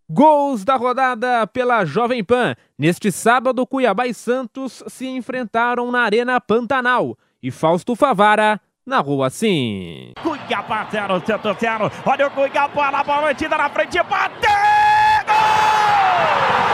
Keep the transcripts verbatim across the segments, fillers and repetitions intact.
Gols da rodada pela Jovem Pan. Neste sábado, Cuiabá e Santos se enfrentaram na Arena Pantanal e Fausto Favara narrou assim. Cuiabá zero, Santos zero. Olha o Cuiabá na bola, metida na frente, bateu! Gol!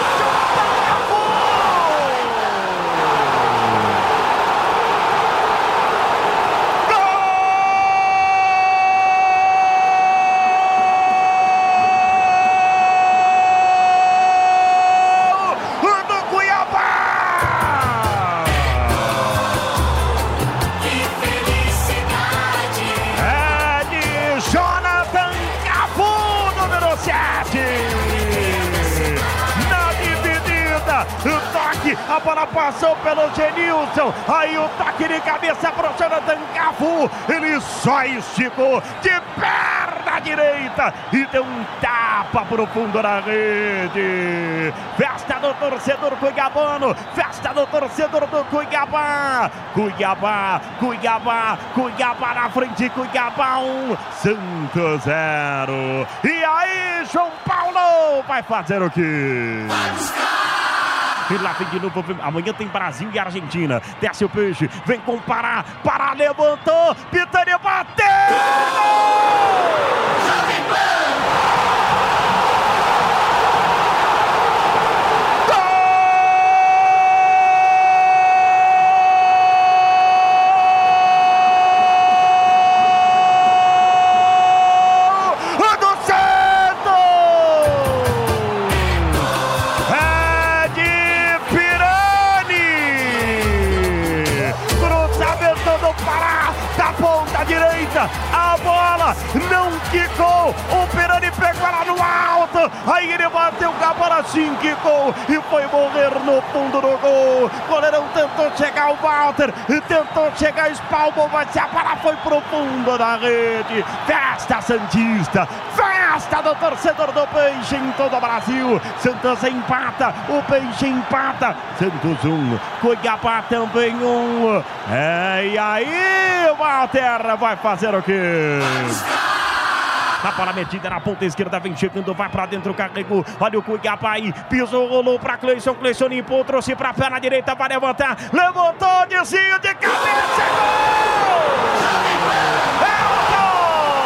Na dividida, o toque, a bola passou pelo Genilson, aí o toque de cabeça para o Jonathan Cafu, ele só esticou de perna direita e deu um tapa pro fundo da rede. Festa do torcedor cuiabano, festa do torcedor do Cuiabá, Cuiabá, Cuiabá, Cuiabá na frente, Cuiabá um, Santos zero. E aí, João Paulo vai fazer o quê? E lá vem de novo, amanhã tem Brasil e Argentina. Desce o peixe, vem com o Pará, Pará levantou, Pitani bateu! Jovem Pan! Direita, a bola não quicou, o Pirani pegou ela no alto, aí ele bateu com a bola, sim, quicou e foi morrer no fundo do gol. O goleirão tentou chegar o Walter, tentou chegar, espalmou, mas a bola foi pro fundo da rede. Festa santista, festa do torcedor do Peixe em todo o Brasil. Santos empata, o Peixe empata, Santos um, Cuiabá também um. É, e aí, Walter vai fazer o quê? A bola metida na ponta esquerda, vem chegando, vai pra dentro, carregou, olha o Cuiabá aí, pisou, rolou pra Cleison, Cleison limpou, trouxe pra perna direita, vai levantar, levantou, desvio de cabeça, gol! É o gol!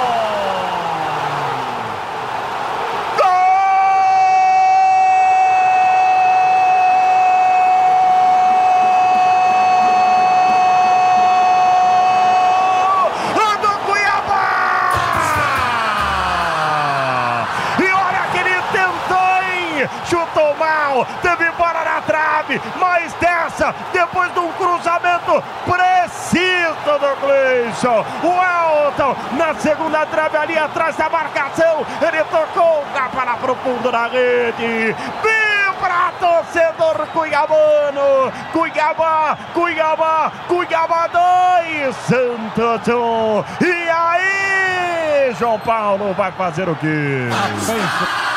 Chutou mal, teve bola na trave, mas dessa, depois de um cruzamento preciso do Cleison, o Elton na segunda trave ali atrás da marcação, ele tocou a bola pro fundo da rede. Vibra, torcedor cuiabano, Cuiabá, Cuiabá, Cuiabá dois, Santos um. E aí, João Paulo vai fazer o quê?